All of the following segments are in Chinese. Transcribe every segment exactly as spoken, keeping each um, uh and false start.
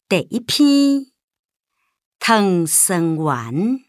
第一篇汤生丸，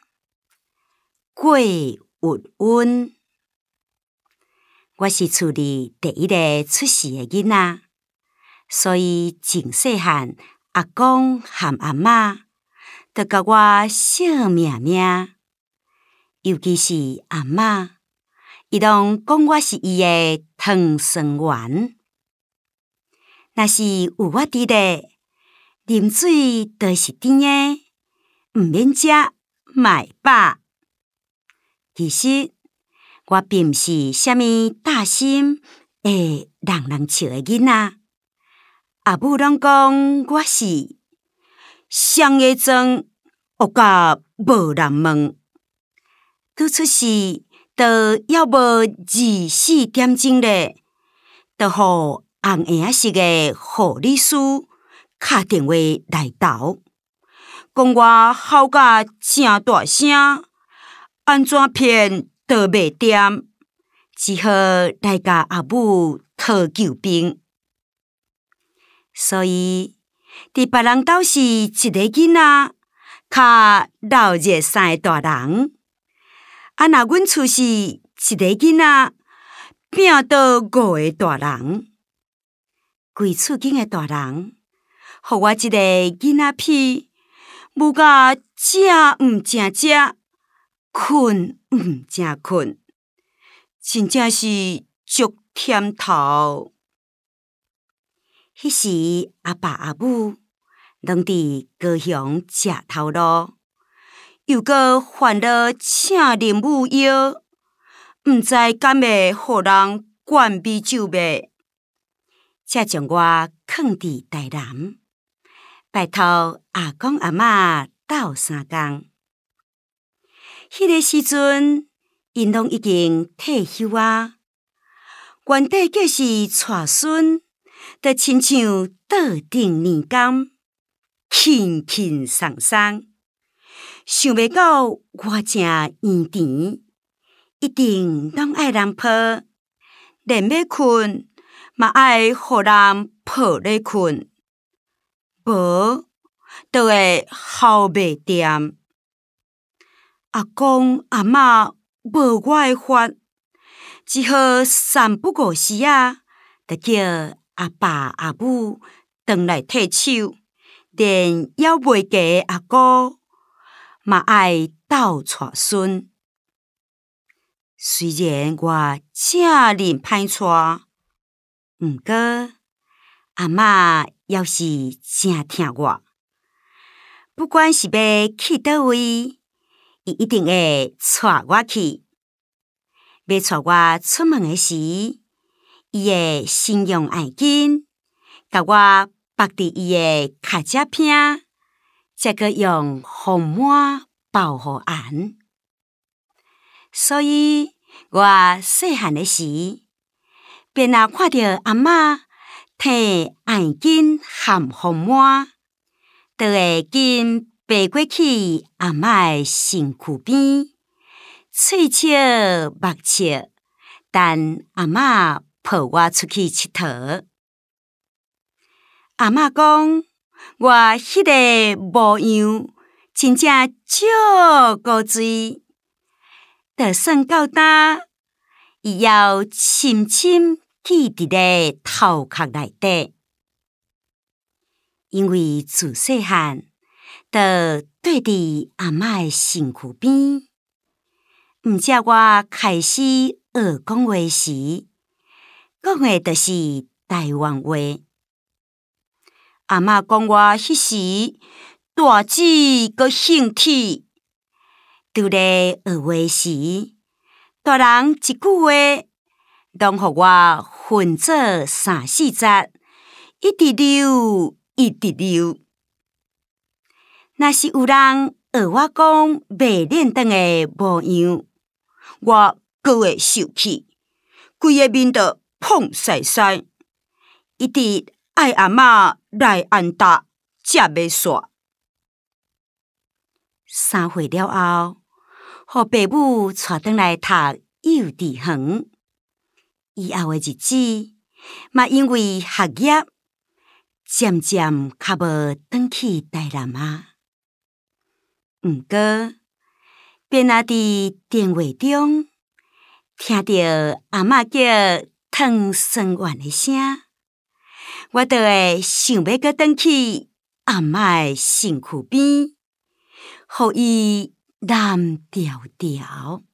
桂玉温。我是厝里第一个出世的囡仔，所以真细汉，阿公和阿嬷就甲我小命名，尤其是阿嬷，伊拢讲我是伊的汤生丸。若是有我伫咧，啉水都是甜的，毋免食嘛会饱。其实我并毋是啥物大心会人人笑的囡仔，阿母拢讲我是双下庄学甲无人问，拄出世就还无二四点钟咧，就互红婴仔式的护理师敲电话来投，讲我嚎甲真大声，安怎骗都袂掂，只好来甲阿母讨救兵。所以，伫别人斗是一个囡仔，较闹热生的大人，啊，若阮厝是一个囡仔，拼倒五个大人。规厝间的大人，互我一个囡仔屁，母甲食毋正食，困毋正困，真正是足忝头。迄时阿爸阿母拢伫高雄食头路，又搁烦恼请啉母药，毋知敢会互人灌米酒袂，才将我囥伫台南，拜托阿公阿嬷斗相共。迄个时阵，因拢已经退休啊，原底计是带孙，就亲像倒顶年柑，轻轻松松。想袂到我正圆甜，一定拢爱人抱，连要困嘛爱互人抱咧困，无就会哭袂掂。阿公阿嬷无我的法，只好三不五时啊，就叫阿爸阿母转来替手，连还袂嫁的阿姑嘛爱斗带孙。虽然我正认歹带，毋过阿嬷还是真疼我，不管是要去倒位，伊一定会带我去。要带我出门的时，伊会先用爱巾甲我绑伫伊的脚趾片，再搁用红抹包互红。所以我细汉的时，便若看到阿嬷摕爱巾含红抹，就会紧爬过去阿嬷的身躯边，喙笑目笑，等阿嬷抱我出去佚佗。阿嬷讲，我迄个模样真正足古锥，就算到呾，伊还深深记伫咧头壳内底。因为自细汉就缀伫阿嬷的身躯边，毋则我开始学讲话时，讲的就是台湾话。阿嬷讲我迄时大姊阁兴体，拄咧学话时，大人一句话，拢互我分做三四节，一直溜，一直溜。若是有人学我讲未练转的模样，我阁会受气，规个面都碰晒晒，一直爱阿嬷来安答，才袂煞。三岁了后，互爸母带转来读幼稚园，以后的日子，嘛因为学业， 渐渐较无转去台南啊。毋过，便仔伫电话中听到阿嬷叫汤酸丸的声，我就会想要搁转去阿嬷的身躯边，互伊蓝调调。